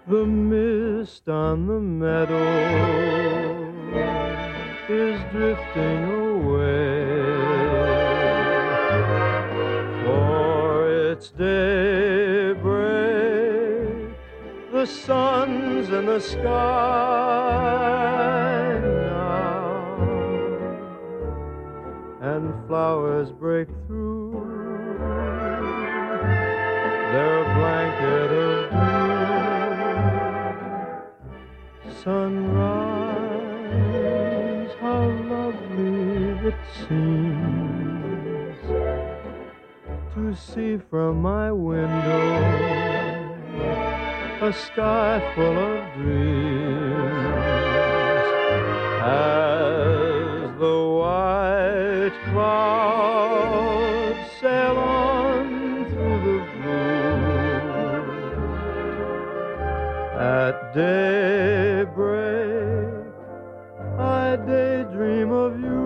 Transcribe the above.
The mist on the meadow is drifting away, for it's daybreak. The sun's in the sky now, and flowers break through their blanket of dew. Sunrise, how lovely it seems to see from my window a sky full of dreams, as the white clouds sail on through the blue. At daybreak I daydream of you.